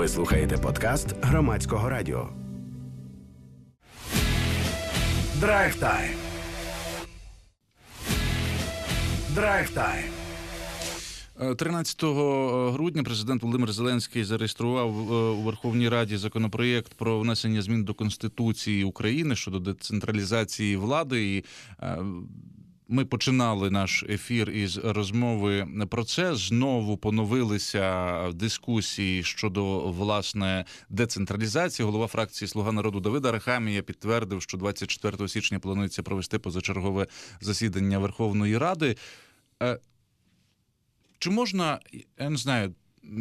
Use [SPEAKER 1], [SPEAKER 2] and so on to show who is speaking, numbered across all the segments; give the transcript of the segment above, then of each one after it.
[SPEAKER 1] Ви слухаєте подкаст Громадського радіо. Драйв-тайм. Драйв-тайм.
[SPEAKER 2] 13 грудня президент Володимир Зеленський зареєстрував у Верховній Раді законопроєкт про внесення змін до Конституції України щодо децентралізації влади. І ми починали наш ефір із розмови про це. Знову поновилися дискусії щодо, власне, децентралізації. Голова фракції «Слуга народу» Давид Арахамія підтвердив, що 24 січня планується провести позачергове засідання Верховної Ради. Чи можна, я не знаю,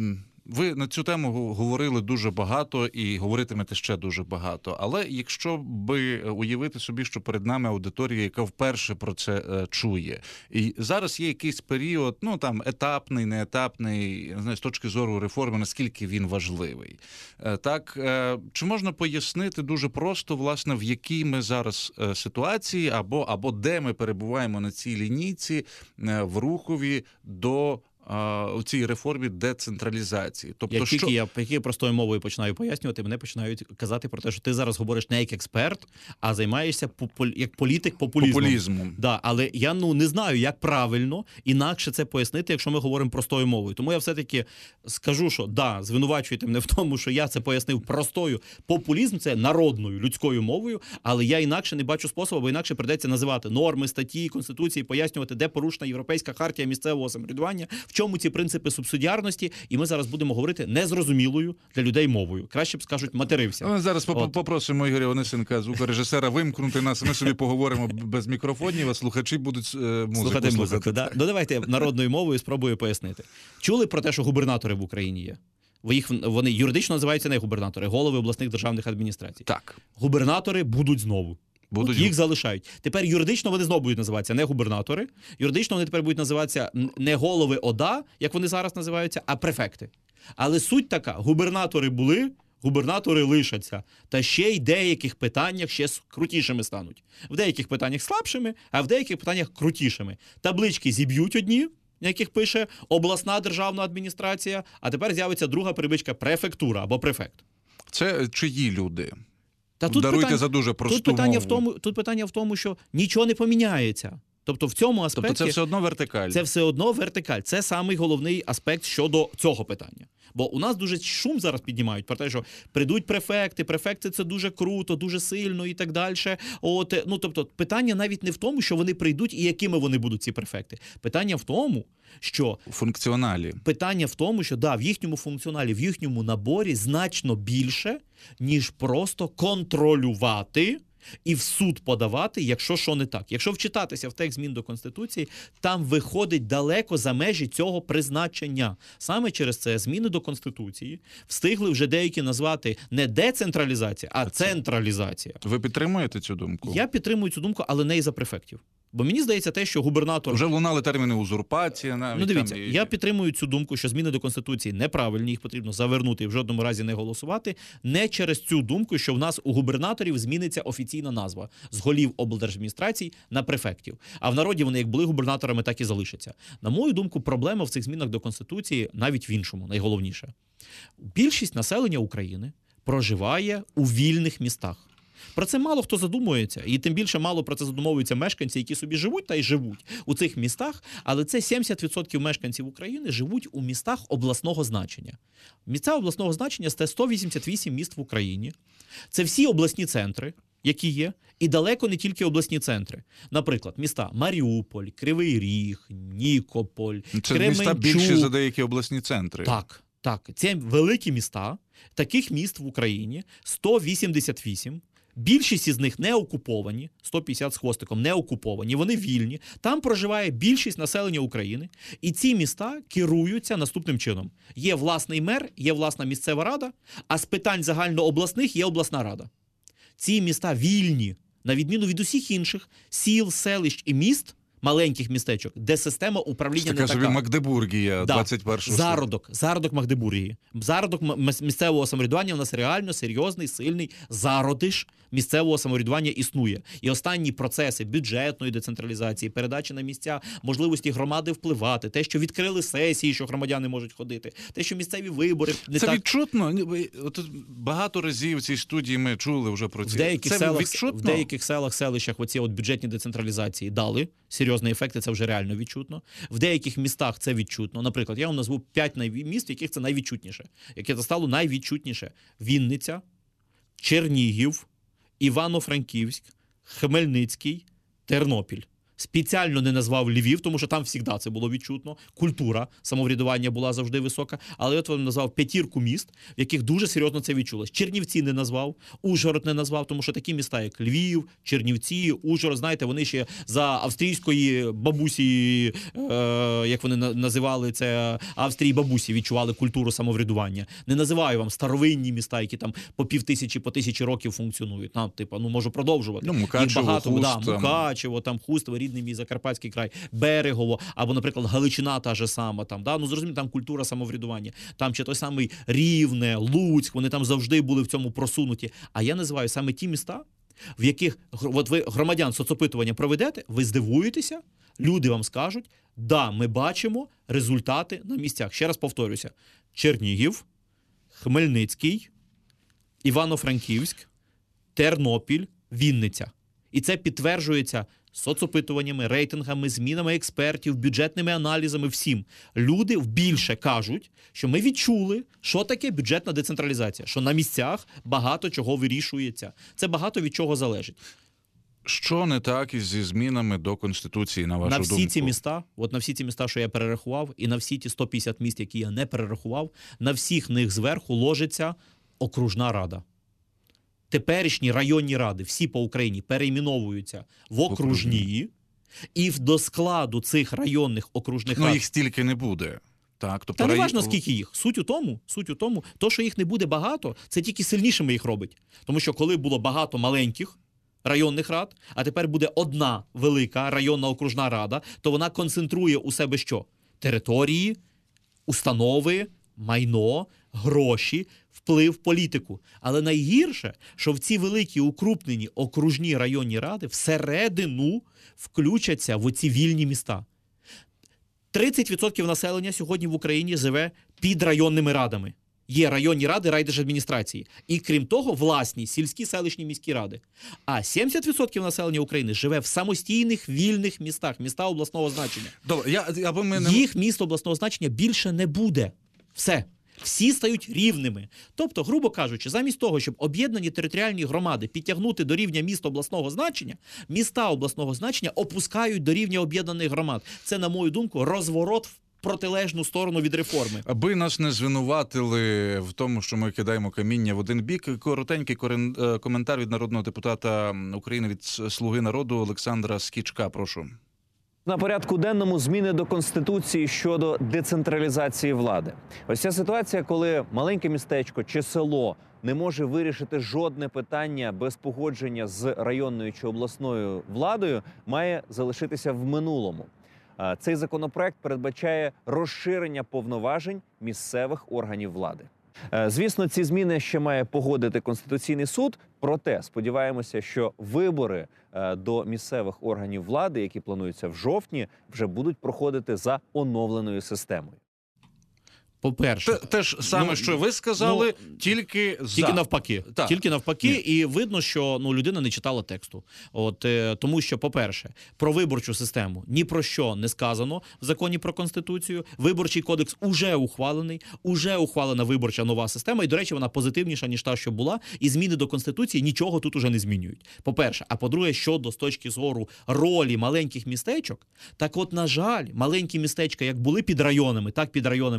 [SPEAKER 2] ви на цю тему говорили дуже багато і говоритимете ще дуже багато, але якщо би уявити собі, що перед нами аудиторія, яка вперше про це чує, і зараз є якийсь період, ну там етапний, неетапний, я не знаю, з точки зору реформи, наскільки він важливий. Так, чи можна пояснити дуже просто, власне, в якій ми зараз ситуації, або де ми перебуваємо на цій лінійці в рухові до у цій реформі децентралізації? Тобто,
[SPEAKER 3] як я простою мовою починаю пояснювати, мене починають казати про те, що ти зараз говориш не як експерт, а займаєшся як політик популізмом. Да, але я не знаю, як правильно інакше це пояснити, якщо ми говоримо простою мовою. Тому я все-таки скажу, що звинувачуйте мене в тому, що я це пояснив простою. Популізм – це народною, людською мовою, але я інакше не бачу способу, бо інакше прийдеться називати норми, статті, Конституції, пояснювати, де порушена Європейська хартія місцевого самоврядування, в чому ці принципи субсидіарності, і ми зараз будемо говорити незрозумілою для людей мовою. Краще б скажуть, матерився.
[SPEAKER 2] Ми зараз попросимо Ігоря Онисенка, звукорежисера, вимкнути нас, ми собі поговоримо без мікрофонів, а слухачі будуть музику слухати.
[SPEAKER 3] Да? Давайте народною мовою спробую пояснити. Чули про те, що губернатори в Україні є? Вони юридично називаються не губернатори, голови обласних державних адміністрацій.
[SPEAKER 2] Так.
[SPEAKER 3] Губернатори будуть знову. Їх залишають. Тепер юридично вони знову будуть називатися не губернатори. Юридично вони тепер будуть називатися не голови ОДА, як вони зараз називаються, а префекти. Але суть така, губернатори були, губернатори лишаться. Та ще й в деяких питаннях ще крутішими стануть. В деяких питаннях слабшими, а в деяких питаннях крутішими. Таблички зіб'ють одні, на яких пише обласна державна адміністрація, а тепер з'явиться друга прибичка префектура або префект.
[SPEAKER 2] Це чиї люди?
[SPEAKER 3] Даруйте
[SPEAKER 2] за дуже просту мову.
[SPEAKER 3] Тут питання в тому, що нічого не поміняється. Тобто в цьому аспекті...
[SPEAKER 2] Тобто це все одно вертикаль.
[SPEAKER 3] Це все одно вертикаль. Це самий головний аспект щодо цього питання. Бо у нас дуже шум зараз піднімають про те, що прийдуть префекти це дуже круто, дуже сильно і так далі. Тобто питання навіть не в тому, що вони прийдуть і якими вони будуть, ці префекти. Питання в тому, що...
[SPEAKER 2] Функціоналі.
[SPEAKER 3] Питання в тому, що в їхньому функціоналі, в їхньому наборі значно більше, ніж просто контролювати і в суд подавати, якщо що не так. Якщо вчитатися в текст змін до Конституції, там виходить далеко за межі цього призначення. Саме через це зміни до Конституції встигли вже деякі назвати не децентралізація, а централізація.
[SPEAKER 2] Ви підтримуєте цю думку?
[SPEAKER 3] Я підтримую цю думку, але не із-за префектів. Бо мені здається те, що губернатор...
[SPEAKER 2] Вже лунали терміни узурпація. Навіть
[SPEAKER 3] дивіться, я підтримую цю думку, що зміни до Конституції неправильні, їх потрібно завернути і в жодному разі не голосувати. Не через цю думку, що в нас у губернаторів зміниться офіційна назва з голів облдержадміністрацій на префектів. А в народі вони як були губернаторами, так і залишаться. На мою думку, проблема в цих змінах до Конституції навіть в іншому, найголовніше. Більшість населення України проживає у вільних містах. Про це мало хто задумується, і тим більше мало про це задумовуються мешканці, які собі живуть та й живуть у цих містах, але це 70% мешканців України живуть у містах обласного значення. Місця обласного значення – це 188 міст в Україні. Це всі обласні центри, які є, і далеко не тільки обласні центри. Наприклад, міста Маріуполь, Кривий Ріг, Нікополь,
[SPEAKER 2] Кременчук. Це міста більші за деякі обласні центри.
[SPEAKER 3] Так. Це великі міста. Таких міст в Україні 188. Більшість із них не окуповані, 150 з хвостиком не окуповані, вони вільні. Там проживає більшість населення України, і ці міста керуються наступним чином. Є власний мер, є власна місцева рада, а з питань загальнообласних є обласна рада. Ці міста вільні, на відміну від усіх інших сіл, селищ і міст, маленьких містечок, де система управління
[SPEAKER 2] Така
[SPEAKER 3] не
[SPEAKER 2] собі
[SPEAKER 3] така.
[SPEAKER 2] Магдебургія 21-го століття.
[SPEAKER 3] Зародок Магдебургії. Зародок місцевого самоврядування у нас реально серйозний, сильний зародиш місцевого самоврядування існує. І останні процеси бюджетної децентралізації, передачі на місця, можливості громади впливати, те, що відкрили сесії, що громадяни можуть ходити, те, що місцеві вибори не
[SPEAKER 2] Це
[SPEAKER 3] так...
[SPEAKER 2] відчутно? От багато разів в цій студії ми чули вже про
[SPEAKER 3] В
[SPEAKER 2] ці.
[SPEAKER 3] деяких,
[SPEAKER 2] Це
[SPEAKER 3] селах,
[SPEAKER 2] відчутно?
[SPEAKER 3] в деяких селах, селищах оці от бюджетні децентралізації дали серйозні ефекти, це вже реально відчутно. В деяких містах це відчутно. Наприклад, я вам назву 5 міст, в яких це найвідчутніше. Яке це стало найвідчутніше. Вінниця, Чернігів, Івано-Франківськ, Хмельницький, Тернопіль. Спеціально не назвав Львів, тому що там завжди це було відчутно. Культура самоврядування була завжди висока. Але от він назвав 5 міст, в яких дуже серйозно це відчулось. Чернівці не назвав, Ужгород не назвав, тому що такі міста, як Львів, Чернівці, Ужгород, знаєте, вони ще за австрійської бабусі, як вони називали це, Австрії бабусі відчували культуру самоврядування. Не називаю вам старовинні міста, які там по 5000, по 1000 років функціонують. Можу продовжувати.
[SPEAKER 2] Ну, Мукачево,
[SPEAKER 3] Їх багато,
[SPEAKER 2] Хуст,
[SPEAKER 3] Мукачево, Хуст, рідний мій Закарпатський край, Берегово, або, наприклад, Галичина та же сама, зрозуміло, там культура самоврядування, там чи той самий Рівне, Луцьк, вони там завжди були в цьому просунуті. А я називаю саме ті міста, в яких, от ви громадян соцопитування проведете, ви здивуєтеся, люди вам скажуть, да, ми бачимо результати на місцях. Ще раз повторюся, Чернігів, Хмельницький, Івано-Франківськ, Тернопіль, Вінниця. І це підтверджується соцопитуваннями, рейтингами, змінами експертів, бюджетними аналізами, всім. Люди більше кажуть, що ми відчули, що таке бюджетна децентралізація, що на місцях багато чого вирішується. Це багато від чого залежить.
[SPEAKER 2] Що не так зі змінами до Конституції, на вашу думку?
[SPEAKER 3] На всі ці міста, на всі ці міста, що я перерахував, і на всі ті 150 міст, які я не перерахував, на всіх них зверху ложиться окружна рада. Теперішні районні ради, всі по Україні, перейменовуються в окружні, і до складу цих районних окружних рад...
[SPEAKER 2] їх стільки не буде. Так, тобто
[SPEAKER 3] Та не важно, скільки їх. Суть у тому, то, що їх не буде багато, це тільки сильнішими їх робить. Тому що коли було багато маленьких районних рад, а тепер буде одна велика районна окружна рада, то вона концентрує у себе що? Території, установи, майно, гроші, вплив, політику. Але найгірше, що в ці великі укрупнені окружні районні ради всередину включаться в оці вільні міста. 30% населення сьогодні в Україні живе під районними радами. Є районні ради, райдержадміністрації. І крім того, власні сільські, селищні, міські ради. А 70% населення України живе в самостійних вільних містах, міста обласного значення.
[SPEAKER 2] Добре,
[SPEAKER 3] Їх міст обласного значення більше не буде. Все. Всі стають рівними. Тобто, грубо кажучи, замість того, щоб об'єднані територіальні громади підтягнути до рівня міст обласного значення, міста обласного значення опускають до рівня об'єднаних громад. Це, на мою думку, розворот в протилежну сторону від реформи.
[SPEAKER 2] Аби нас не звинуватили в тому, що ми кидаємо каміння в один бік, коротенький коментар від народного депутата України від «Слуги народу» Олександра Скічка. Прошу.
[SPEAKER 4] На порядку денному зміни до Конституції щодо децентралізації влади. Ось ця ситуація, коли маленьке містечко чи село не може вирішити жодне питання без погодження з районною чи обласною владою, має залишитися в минулому. Цей законопроект передбачає розширення повноважень місцевих органів влади. Звісно, ці зміни ще має погодити Конституційний суд, проте сподіваємося, що вибори до місцевих органів влади, які плануються в жовтні, вже будуть проходити за оновленою системою.
[SPEAKER 3] По-перше,
[SPEAKER 2] Те ж саме, що ви сказали, тільки
[SPEAKER 3] навпаки.
[SPEAKER 2] Так.
[SPEAKER 3] Тільки навпаки, і видно, що людина не читала тексту. Тому що, по-перше, про виборчу систему ні про що не сказано в законі про Конституцію. Виборчий кодекс уже ухвалений, уже ухвалена виборча нова система, і, до речі, вона позитивніша, ніж та, що була, і зміни до Конституції нічого тут уже не змінюють. По-перше. А по-друге, щодо з точки зору ролі маленьких містечок, так от, на жаль, маленькі містечка як були під районами, так під районами і залишилися.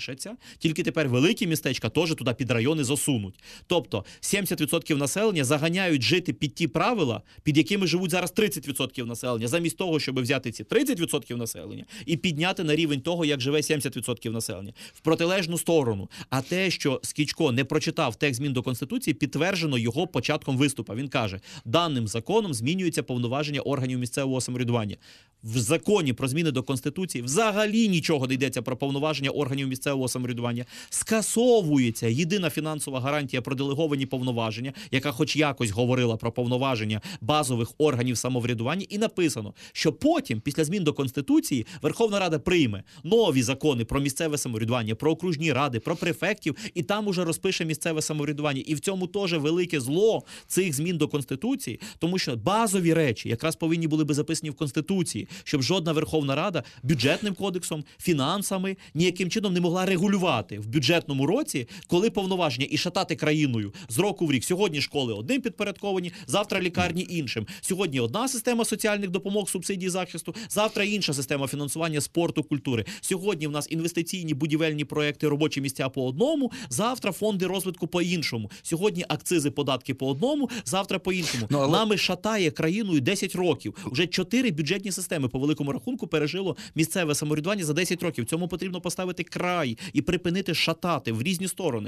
[SPEAKER 3] залишаться, тільки тепер великі містечка теж туди під райони засунуть. Тобто 70% населення заганяють жити під ті правила, під якими живуть зараз 30% населення, замість того, щоб взяти ці 30% населення і підняти на рівень того, як живе 70% населення. В протилежну сторону. А те, що Скічко не прочитав текст змін до Конституції, підтверджено його початком виступу. Він каже, даним законом змінюються повноваження органів місцевого самоврядування. В законі про зміни до Конституції взагалі нічого не йдеться про повноваження органів місцевого самоврядування. Скасовується єдина фінансова гарантія про делеговані повноваження, яка хоч якось говорила про повноваження базових органів самоврядування, і написано, що потім, після змін до Конституції, Верховна Рада прийме нові закони про місцеве самоврядування, про окружні ради, про префектів, і там уже розпише місцеве самоврядування. І в цьому теж велике зло цих змін до Конституції, тому що базові речі якраз повинні були би записані в Конституції, щоб жодна Верховна Рада бюджетним кодексом, фінансами ніяким чином не могла регулювати в бюджетному році, коли повноваження, і шатати країною з року в рік. Сьогодні школи одним підпорядковані, завтра лікарні іншим. Сьогодні одна система соціальних допомог, субсидій, захисту, завтра інша система фінансування спорту, культури. Сьогодні в нас інвестиційні будівельні проекти, робочі місця по одному, завтра фонди розвитку по іншому. Сьогодні акцизи, податки по одному, завтра по іншому. Нами шатає країною 10 років. Уже 4 бюджетні системи по великому рахунку пережило місцеве самоврядування за 10 років. Цьому потрібно поставити край і припинити шатати в різні сторони.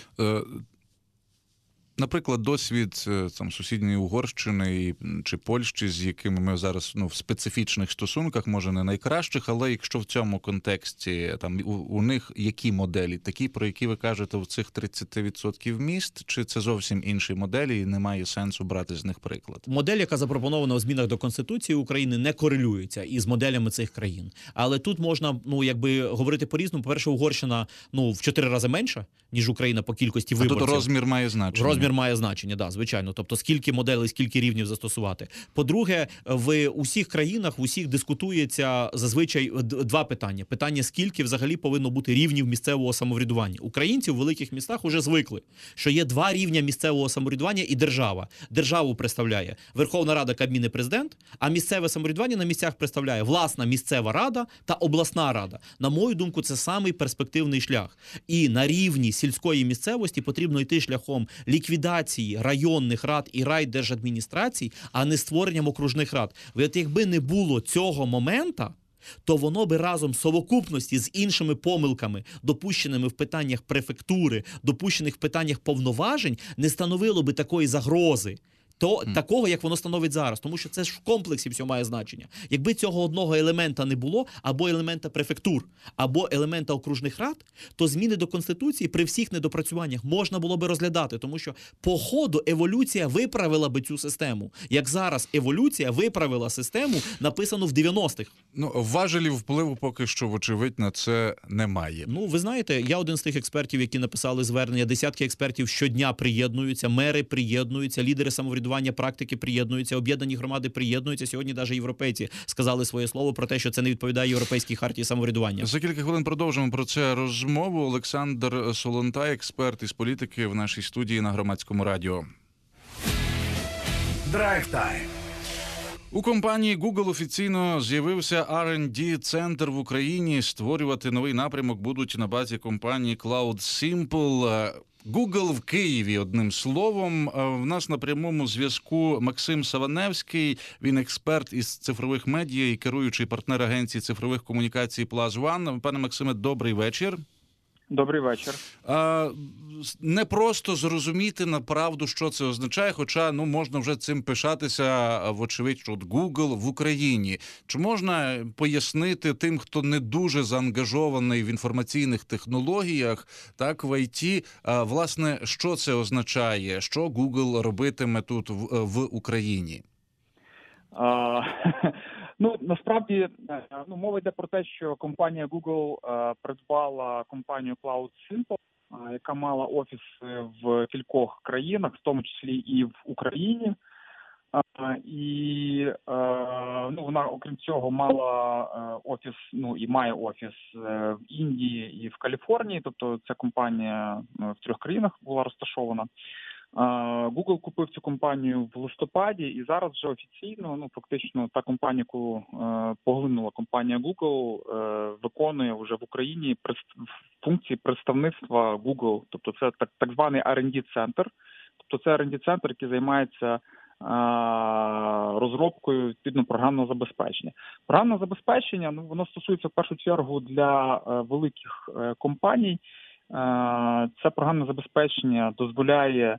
[SPEAKER 2] Наприклад, досвід там сусідньої Угорщини чи Польщі, з якими ми зараз в специфічних стосунках, може не найкращих, але якщо в цьому контексті там у них які моделі, такі, про які ви кажете в цих 30% міст, чи це зовсім інші моделі і немає сенсу брати з них приклад?
[SPEAKER 3] Модель, яка запропонована у змінах до Конституції України, не корелюється із моделями цих країн. Але тут можна, говорити по-різному. По-перше, Угорщина, в 4 рази менша, ніж Україна по кількості виборців.
[SPEAKER 2] Тут розмір має значення.
[SPEAKER 3] Розмір має значення, да, звичайно. Тобто, скільки моделей, скільки рівнів застосувати. По-друге, в усіх країнах, в усіх дискутується зазвичай два питання. Питання, скільки взагалі повинно бути рівнів місцевого самоврядування. Українці в великих містах уже звикли, що є 2 рівня місцевого самоврядування і держава. Державу представляє Верховна Рада, Кабмін і Президент, а місцеве самоврядування на місцях представляє власна місцева рада та обласна рада. На мою думку, це самий перспективний шлях. І на рівні сільської місцевості потрібно йти шляхом ліквідації районних рад і райдержадміністрацій, а не створенням окружних рад. От якби не було цього момента, то воно би разом в совокупності з іншими помилками, допущеними в питаннях префектури, допущених в питаннях повноважень, не становило би такої загрози. Такого, як воно становить зараз. Тому що це ж в комплексі все має значення. Якби цього одного елемента не було, або елемента префектур, або елемента окружних рад, то зміни до Конституції при всіх недопрацюваннях можна було би розглядати. Тому що по ходу еволюція виправила би цю систему. Як зараз еволюція виправила систему, написану в 90-х.
[SPEAKER 2] Важелів впливу поки що, вочевидь, на це немає.
[SPEAKER 3] Ви знаєте, я один з тих експертів, які написали звернення. Десятки експертів щодня приєднуються, мери приєднуються, лідери самоврядування, практики приєднуються, об'єднані громади приєднуються. Сьогодні навіть європейці сказали своє слово про те, що це не відповідає Європейській хартії самоврядування.
[SPEAKER 2] За кілька хвилин продовжимо про це розмову. Олександр Солонтай, експерт із політики, в нашій студії на Громадському радіо.
[SPEAKER 1] Драйв-тайм.
[SPEAKER 2] У компанії Google офіційно з'явився R&D-центр в Україні. Створювати новий напрямок будуть на базі компанії CloudSimple. Google в Києві, одним словом. В нас на прямому зв'язку Максим Саваневський. Він експерт із цифрових медіа і керуючий партнер агенції цифрових комунікацій Plus One. Пане Максиме, добрий вечір.
[SPEAKER 5] Добрий вечір.
[SPEAKER 2] Не просто зрозуміти направду, що це означає, хоча можна вже цим пишатися, вочевидь, що Google в Україні. Чи можна пояснити тим, хто не дуже заангажований в інформаційних технологіях, так, в ІТ, власне, що це означає, що Google робитиме тут в Україні?
[SPEAKER 5] Насправді, мова йде про те, що компанія Google придбала компанію CloudSimple, яка мала офіси в кількох країнах, в тому числі і в Україні. І вона, окрім цього, мала офіс, і має офіс в Індії і в Каліфорнії. Тобто ця компанія в 3 країнах була розташована. Google купив цю компанію в листопаді, і зараз вже офіційно, фактично, та компанія, яку поглинула компанія Google, виконує вже в Україні функції представництва Google. Тобто це так званий R&D-центр. Тобто це R&D-центр, який займається розробкою відповідно програмного забезпечення. Програмне забезпечення, воно стосується в першу чергу для великих компаній. Це програмне забезпечення дозволяє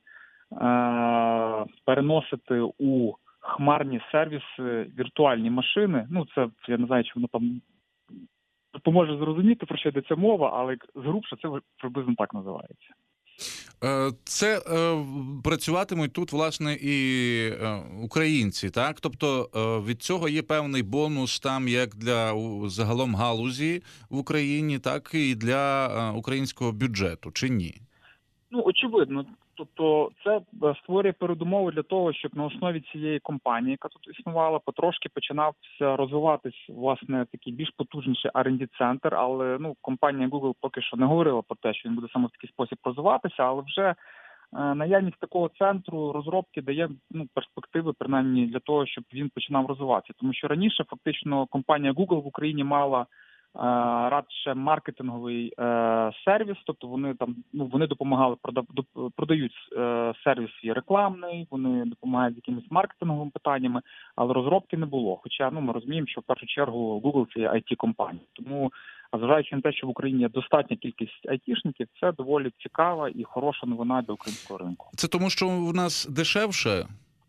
[SPEAKER 5] переносити у хмарні сервіси віртуальні машини. Це, я не знаю, чи воно там допоможе зрозуміти, про що йдеться мова, але згрубше це приблизно так називається.
[SPEAKER 2] Це працюватимуть тут, власне, і українці, так? Тобто від цього є певний бонус там як для загалом галузі в Україні, так і для українського бюджету, чи ні?
[SPEAKER 5] Очевидно. Тобто це створює передумови для того, щоб на основі цієї компанії, яка тут існувала, потрошки починався розвиватись, власне, такий більш потужніший R&D-центр, але компанія Google поки що не говорила про те, що він буде саме в такий спосіб розвиватися, але вже наявність такого центру розробки дає перспективи, принаймні, для того, щоб він починав розвиватися. Тому що раніше фактично компанія Google в Україні мала радше маркетинговий сервіс, тобто вони допомагали, продають сервіс свій рекламний, вони допомагають з якимись маркетинговими питаннями, але розробки не було. Хоча ми розуміємо, що в першу чергу Google – це IT-компанія. Тому, зважаючи на те, що в Україні є достатня кількість айтішників, це доволі цікава і хороша новина для українського ринку.
[SPEAKER 2] Це тому, що в нас дешевше?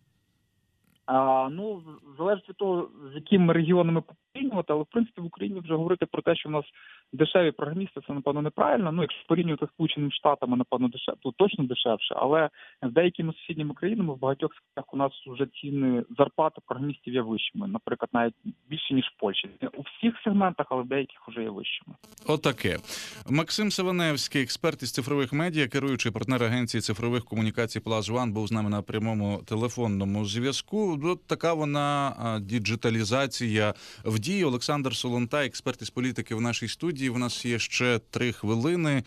[SPEAKER 5] Залежить від того, з якими регіонами порівнювати, але в принципі в Україні вже говорити про те, що в нас дешеві програмісти, це, напевно, неправильно. Якщо порівнювати з Сполученими Штатами, напевно, то точно дешевше, але з деякими сусідніми країнами в багатьох сферах у нас вже ціни зарплати програмістів є вищими, наприклад, навіть більше, ніж в Польщі. Не у всіх сегментах, але в деяких вже є вищими.
[SPEAKER 2] Отаке. Максим Савиневський, експерт із цифрових медіа, керуючий партнер агенції цифрових комунікацій Plus One, був з нами на прямому телефонному зв'язку. От така вона діджиталізація в дії. Олександр Солонтай, експерт із політики в нашій студії. У нас є ще 3 хвилини.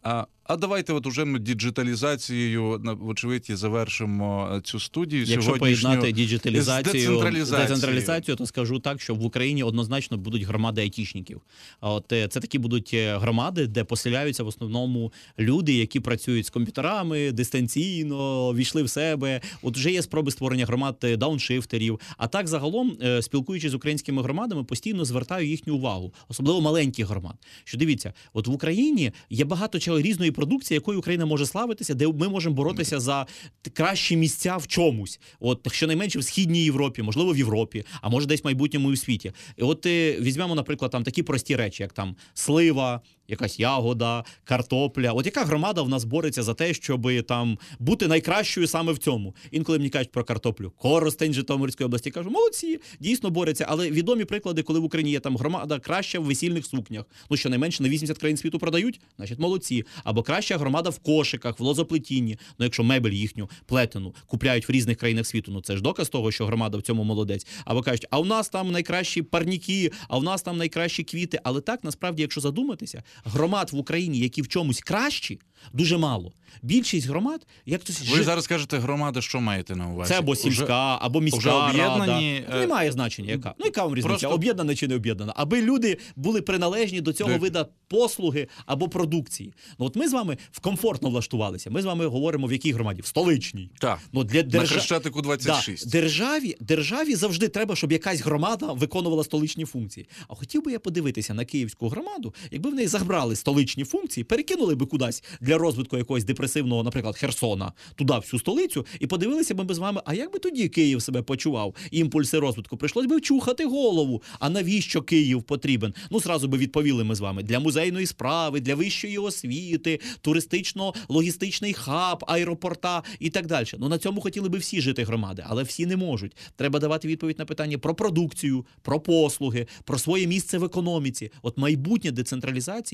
[SPEAKER 2] А давайте уже ми діджиталізацією, вочевидь, завершимо цю студію.
[SPEAKER 3] Якщо поєднати діджиталізацію з
[SPEAKER 2] децентралізацією,
[SPEAKER 3] то скажу так, що в Україні однозначно будуть громади айтішників. Це такі будуть громади, де поселяються в основному люди, які працюють з комп'ютерами, дистанційно, війшли в себе. Вже є спроби створення громад дауншифтерів. А так, загалом, спілкуючись з українськими громадами, постійно звертаю їхню увагу, особливо маленьких громад. Що дивіться, в Україні є багато чого різної продукції, якою Україна може славитися, де ми можемо боротися за кращі місця в чомусь. Щонайменше в Східній Європі, можливо, в Європі, а може десь в майбутньому і в світі. І візьмемо, наприклад, такі прості речі, як слива, якась ягода, картопля. Яка громада в нас бореться за те, щоб бути найкращою саме в цьому? Інколи мені кажуть про картоплю. Коростень Житомирської області. Кажу, молодці, дійсно борються. Але відомі приклади, коли в Україні є громада краща в весільних сукнях. Щонайменше на 80 країн світу продають, значить молодці. Або краща громада в кошиках, в лозоплетінні. Якщо мебель їхню, плетену, купляють в різних країнах світу, це ж доказ того, що громада в цьому молодець. Або кажуть, а у нас там найкращі парніки, а у нас там найкращі квіти. Але так, насправді, якщо задуматися, громад в Україні, які в чомусь кращі, дуже мало. Більшість громад,
[SPEAKER 2] Ви зараз кажете, громада, що маєте на увазі?
[SPEAKER 3] Це або сільська, або міська рада. Немає значення, яка. Яка вам різниця,
[SPEAKER 2] Просто...
[SPEAKER 3] об'єднана чи не об'єднана. Аби люди були приналежні до цього виду послуги або продукції. Ми з вами комфортно влаштувалися. Ми з вами говоримо, в якій громаді? В столичній.
[SPEAKER 2] Так, на Хрещатику 26.
[SPEAKER 3] Державі завжди треба, щоб якась громада виконувала столичні функції. А хотів би я подивитися на київську громаду, якби в неї забрали столичні функції, перекинули би кудись для розвитку якогось депресивного, наприклад, Херсона, туди, всю столицю, і подивилися б ми з вами, а як би тоді Київ себе почував? Імпульси розвитку. Прийшлось би вчухати голову. А навіщо Київ потрібен? Зразу би відповіли ми з вами. Для музейної справи, для вищої освіти, туристично-логістичний хаб, аеропорта і так далі. На цьому хотіли би всі жити громади, але всі не можуть. Треба давати відповідь на питання про продукцію, про послуги, про своє місце в економіці. Майбутнє децентралізації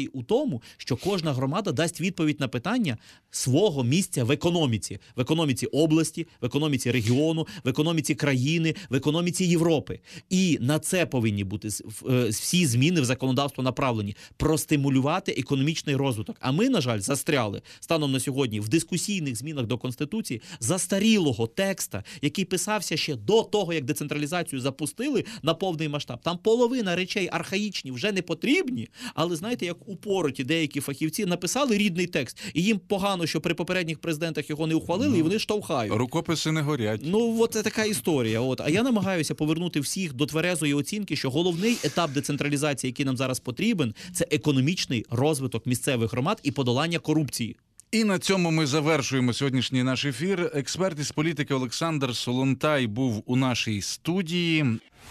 [SPEAKER 3] конституції у тому, що кожна громада дасть відповідь на питання свого місця в економіці області, в економіці регіону, в економіці країни, в економіці Європи. І на це повинні бути всі зміни в законодавство направлені – простимулювати економічний розвиток. А ми, на жаль, застряли станом на сьогодні в дискусійних змінах до Конституції застарілого текста, який писався ще до того, як децентралізацію запустили на повний масштаб. Там половина речей архаїчні вже не потрібні, але знаєте, як упороті деякі фахівці написали рідний текст, і їм погано, що при попередніх президентах його не ухвалили, і вони штовхають.
[SPEAKER 2] Рукописи не горять.
[SPEAKER 3] Ну, от це така історія. А я намагаюся повернути всіх до тверезої оцінки, що головний етап децентралізації, який нам зараз потрібен, це економічний розвиток місцевих громад і подолання корупції.
[SPEAKER 2] І на цьому ми завершуємо сьогоднішній наш ефір. Експерт із політики Олександр Солонтай був у нашій студії.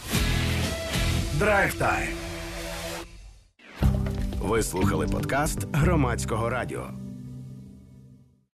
[SPEAKER 1] Драйв Тайм. Ви слухали подкаст Громадського радіо.